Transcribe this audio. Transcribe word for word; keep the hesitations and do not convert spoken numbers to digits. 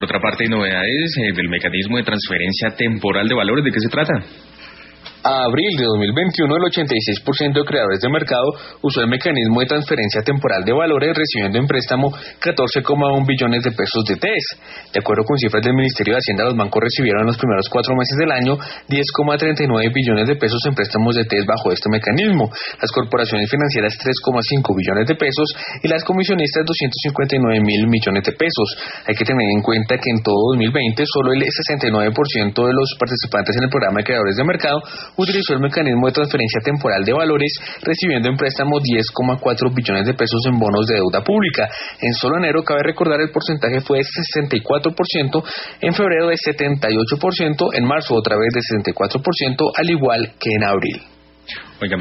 Por otra parte, hay novedades eh, del mecanismo de transferencia temporal de valores. ¿De qué se trata? A abril de dos mil veintiuno, el ochenta y seis por ciento de creadores de mercado usó el mecanismo de transferencia temporal de valores, recibiendo en préstamo catorce coma uno billones de pesos de T E S. De acuerdo con cifras del Ministerio de Hacienda, los bancos recibieron en los primeros cuatro meses del año diez coma treinta y nueve billones de pesos en préstamos de T E S bajo este mecanismo, las corporaciones financieras tres coma cinco billones de pesos y las comisionistas doscientos cincuenta y nueve mil millones de pesos. Hay que tener en cuenta que en todo dos mil veinte solo el sesenta y nueve por ciento de los participantes en el programa de creadores de mercado utilizó el mecanismo de transferencia temporal de valores, recibiendo en préstamo diez coma cuatro billones de pesos en bonos de deuda pública. En solo enero, cabe recordar, el porcentaje fue de sesenta y cuatro por ciento, en febrero de setenta y ocho por ciento, en marzo otra vez de sesenta y cuatro por ciento, al igual que en abril. Oiga,